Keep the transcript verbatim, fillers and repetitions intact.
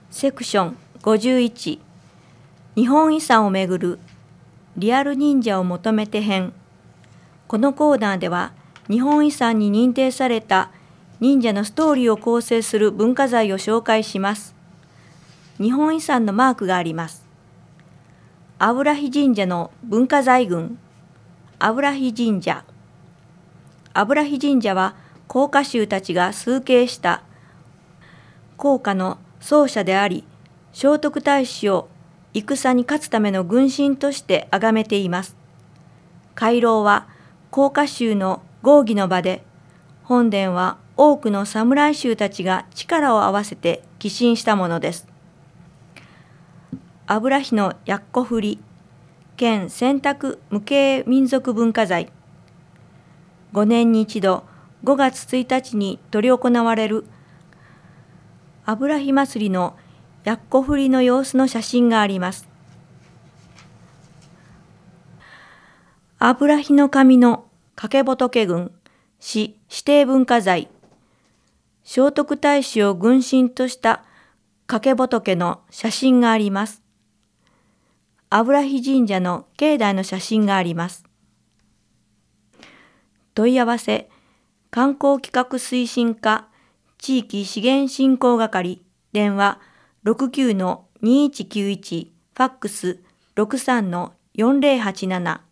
セクションごじゅういち日本遺産をめぐるリアル忍者を求めて編。このコーナーでは日本遺産に認定された忍者のストーリーを構成する文化財を紹介します。日本遺産のマークがあります。油火神社の文化財群。油火神社。油火神社は甲賀衆たちが崇敬した甲賀の宗社であり、聖徳太子を戦に勝つための軍神として崇めています。回廊は甲賀衆の合議の場で、本殿は多くの侍衆たちが力を合わせて寄進したものです。油火のやっこ振り、県選択無形民族文化財。ごねんに一度、ごがつついたちに執り行われる油火祭りのやっこ振りの様子の写真があります。油火の神の掛仏群、市指定文化財。聖徳太子を軍神とした掛仏の写真があります。油火神社の境内の写真があります。問い合わせ、観光企画推進課地域資源振興係、電話 ろくきゅうのにいちきゅういち、ファックス ろくさんのよんぜろはちなな。